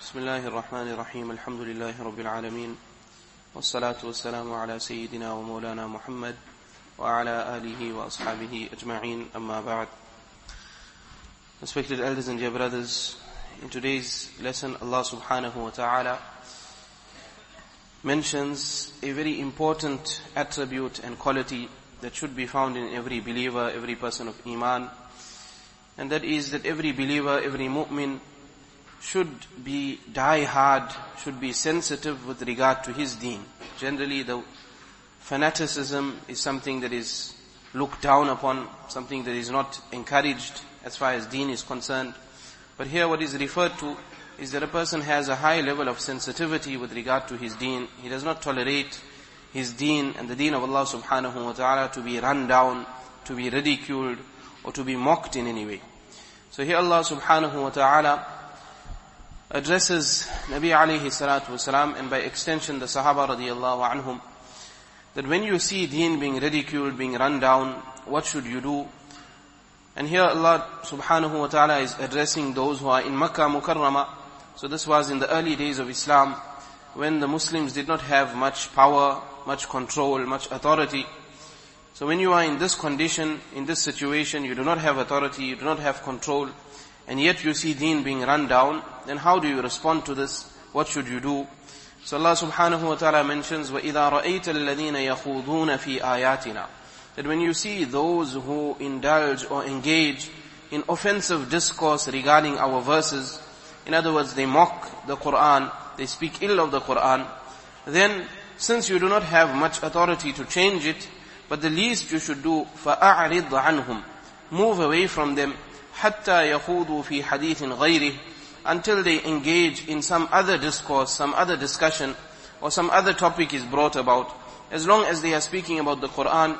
بسم الله الرحمن الرحيم الحمد لله رب العالمين والصلاة والسلام على سيدنا ومولانا محمد وعلى آله وأصحابه أجمعين أما بعد. Respected elders and dear brothers, in today's lesson Allah subhanahu wa ta'ala mentions a very important attribute and quality that should be found in every believer, every person of Iman, and that is that every believer, every mu'min should be die-hard, should be sensitive with regard to his deen. Generally, the fanaticism is something that is looked down upon, something that is not encouraged as far as deen is concerned. But here what is referred to is that a person has a high level of sensitivity with regard to his deen. He does not tolerate his deen and the deen of Allah subhanahu wa ta'ala to be run down, to be ridiculed, or to be mocked in any way. So here Allah subhanahu wa ta'ala addresses Nabi alayhi salatu wasalam, and by extension the Sahaba radiyallahu anhum, that when you see deen being ridiculed, being run down, what should you do? And here Allah subhanahu wa ta'ala is addressing those who are in Makkah Mukarramah. So this was in the early days of Islam, when the Muslims did not have much power, much control, much authority. So when you are in this condition, in this situation, you do not have authority, you do not have control, and yet you see deen being run down, then how do you respond to this? What should you do? So Allah subhanahu wa ta'ala mentions, وَإِذَا رَأَيْتَ الَّذِينَ يَخُوضُونَ فِي آيَاتِنَا, that when you see those who indulge or engage in offensive discourse regarding our verses, in other words, they mock the Qur'an, they speak ill of the Qur'an, then since you do not have much authority to change it, but the least you should do, فَأَعْرِضْ عَنْهُمْ, move away from them, حَتَّى يَخُوضُوا فِي حَدِيثٍ غَيْرِهِ, until they engage in some other discourse, some other discussion, or some other topic is brought about. As long as they are speaking about the Qur'an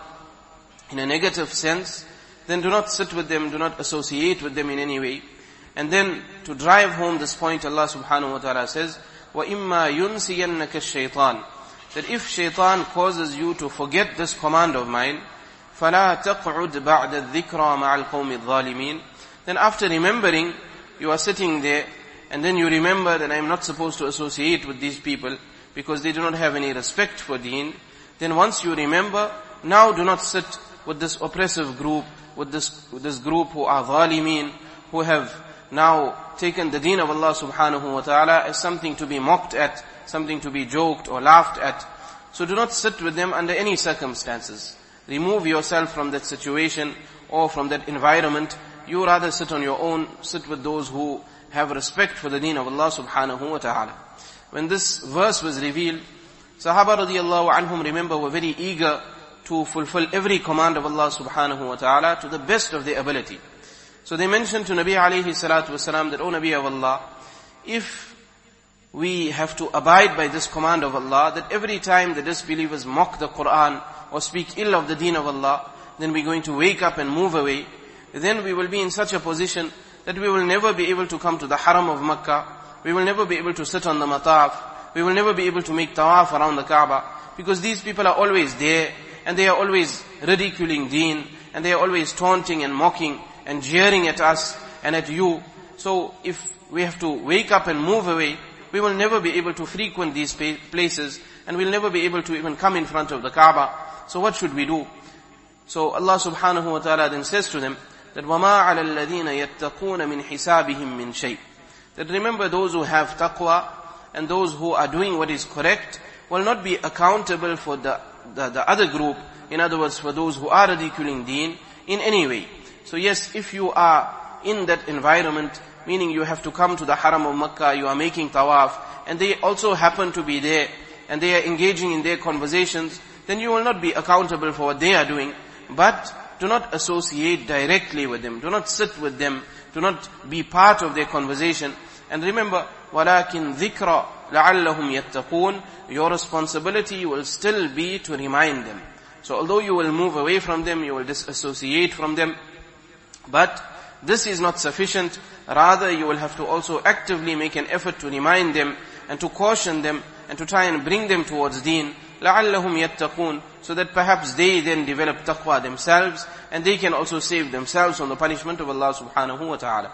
in a negative sense, then do not sit with them, do not associate with them in any way. And then to drive home this point, Allah subhanahu wa ta'ala says, وَإِمَّا يُنْسِيَنَّكَ الشَّيْطَانِ, that if shaitan causes you to forget this command of mine, فَلَا تَقْعُدْ بَعْدَ الذِّكْرَى مَعَ الْقَوْمِ الظَّالِمِينَ, then after remembering, you are sitting there, and then you remember that I am not supposed to associate with these people, because they do not have any respect for deen. Then once you remember, now do not sit with this oppressive group, with this group who are zalimeen, who have now taken the deen of Allah subhanahu wa ta'ala as something to be mocked at, something to be joked or laughed at. So do not sit with them under any circumstances. Remove yourself from that situation or from that environment. You rather sit on your own, sit with those who have respect for the deen of Allah subhanahu wa ta'ala. When this verse was revealed, Sahaba radiyallahu anhum, remember, were very eager to fulfill every command of Allah subhanahu wa ta'ala to the best of their ability. So they mentioned to Nabi alayhi salatu wasalam that, O Nabi of Allah, if we have to abide by this command of Allah, that every time the disbelievers mock the Qur'an or speak ill of the deen of Allah, then we're going to wake up and move away. Then we will be in such a position that we will never be able to come to the Haram of Makkah. We will never be able to sit on the Mataf. We will never be able to make tawaf around the Kaaba, because these people are always there, and they are always ridiculing deen, and they are always taunting and mocking and jeering at us and at you. So if we have to wake up and move away, we will never be able to frequent these places, and we'll never be able to even come in front of the Kaaba. So what should we do? So Allah subhanahu wa ta'ala then says to them that وَمَا عَلَى الَّذِينَ يَتَّقُونَ مِنْ حِسَابِهِمْ مِنْ شَيْءٍ, that remember, those who have taqwa and those who are doing what is correct will not be accountable for the other group, in other words, for those who are ridiculing deen in any way. So yes, if you are in that environment, meaning you have to come to the Haram of Makkah, you are making tawaf, and they also happen to be there, and they are engaging in their conversations, then you will not be accountable for what they are doing. But do not associate directly with them, do not sit with them, do not be part of their conversation. And remember, وَلَكِنْ ذِكْرَ لَعَلَّهُمْ يَتَّقُونَ, your responsibility will still be to remind them. So although you will move away from them, you will disassociate from them, but this is not sufficient. Rather, you will have to also actively make an effort to remind them and to caution them and to try and bring them towards deen. لَعَلَّهُمْ يَتَّقُونَ, so that perhaps they then develop taqwa themselves, and they can also save themselves from the punishment of Allah subhanahu wa ta'ala.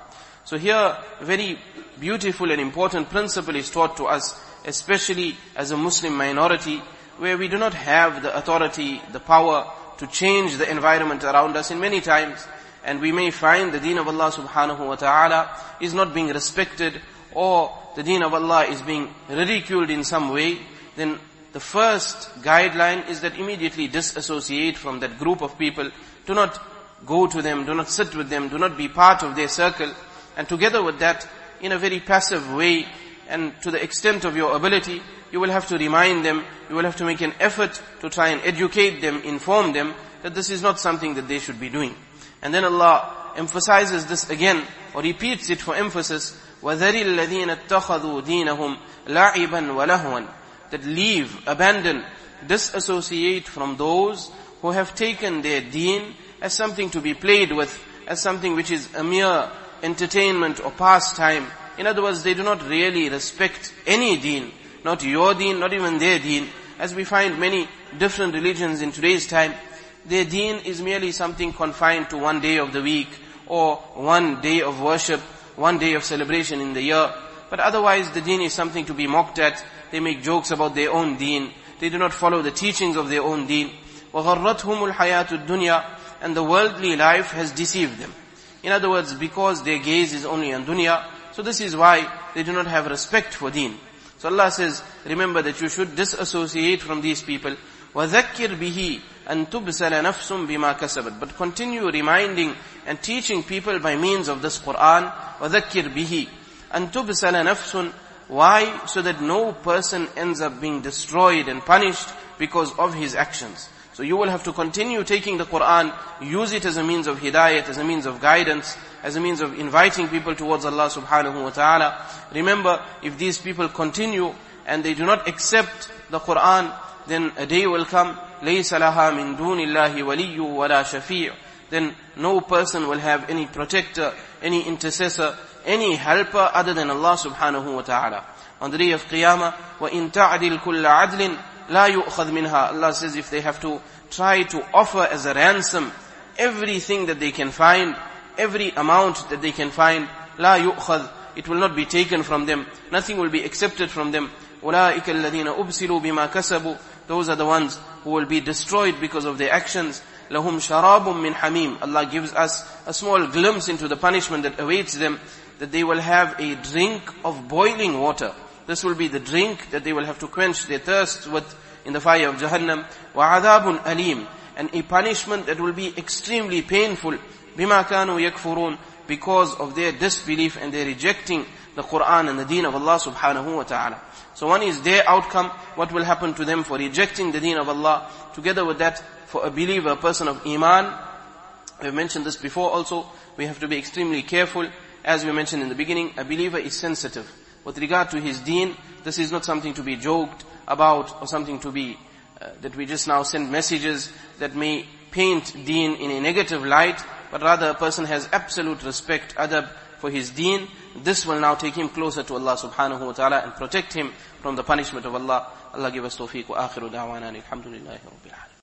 So here, very beautiful and important principle is taught to us, especially as a Muslim minority, where we do not have the authority, the power to change the environment around us in many times. And we may find the deen of Allah subhanahu wa ta'ala is not being respected, or the deen of Allah is being ridiculed in some way. Then the first guideline is that immediately disassociate from that group of people. Do not go to them, do not sit with them, do not be part of their circle. And together with that, in a very passive way, and to the extent of your ability, you will have to remind them, you will have to make an effort to try and educate them, inform them that this is not something that they should be doing. And then Allah emphasizes this again, or repeats it for emphasis, وَذَرِ الَّذِينَ اتَّخَذُوا دِينَهُمْ لَعِبًا وَلَهْوًا, that leave, abandon, disassociate from those who have taken their deen as something to be played with, as something which is a mere entertainment or pastime. In other words, they do not really respect any deen, not your deen, not even their deen. As we find many different religions in today's time, their deen is merely something confined to one day of the week, or one day of worship, one day of celebration in the year. But otherwise the deen is something to be mocked at. They make jokes about their own deen. They do not follow the teachings of their own deen. وَغَرَّتْهُمُ الْحَيَاةُ الدُّنْيَا, and the worldly life has deceived them. In other words, because their gaze is only on dunya, so this is why they do not have respect for deen. So Allah says, remember that you should disassociate from these people. وَذَكِّرْ بِهِ أَن تُبْسَلَ نَفْسٌ بِمَا كَسَبَتْ, but continue reminding and teaching people by means of this Qur'an. وَذَكِّرْ بِهِ أَن تُبْسَلَ نَفْسٌ, why? So that no person ends up being destroyed and punished because of his actions. So you will have to continue taking the Qur'an, use it as a means of hidayat, as a means of guidance, as a means of inviting people towards Allah subhanahu wa ta'ala. Remember, if these people continue and they do not accept the Qur'an, then a day will come, لَيْسَ لَهَا مِن دُونِ اللَّهِ وَلِيٌّ وَلَا شَفِيعٌ, then no person will have any protector, any intercessor, any helper other than Allah subhanahu wa ta'ala. On the day of Qiyamah, وَإِن تَعْدِلْ كُلَّ عَدْلٍ لَا يُؤْخَذْ مِنْهَا, Allah says if they have to try to offer as a ransom everything that they can find, every amount that they can find, لَا يُؤْخَذْ, it will not be taken from them, nothing will be accepted from them. أُولَٰئِكَ الَّذِينَ أُبْسِلُوا بِمَا كَسَبُوا, those are the ones who will be destroyed because of their actions. لَهُمْ شَرَابٌ مِّنْ حَمِيمٍ, Allah gives us a small glimpse into the punishment that awaits them, that they will have a drink of boiling water. This will be the drink that they will have to quench their thirst with in the fire of Jahannam. وَعَذَابٌ أَلِيمٌ, and a punishment that will be extremely painful. بِمَا كَانُوا يَكْفُرُونَ, because of their disbelief and their rejecting the Qur'an and the deen of Allah subhanahu wa ta'ala. So one is their outcome, what will happen to them for rejecting the deen of Allah. Together with that, for a believer, a person of Iman, we've mentioned this before also, we have to be extremely careful. As we mentioned in the beginning, a believer is sensitive. With regard to his deen, this is not something to be joked about, or something to be, that we just now send messages that may paint deen in a negative light, but rather a person has absolute respect, adab for his deen. This will now take him closer to Allah subhanahu wa ta'ala and protect him from the punishment of Allah. Allah give us tawfiq wa akhiru da'wana alhamdulillahi rabbil alamin.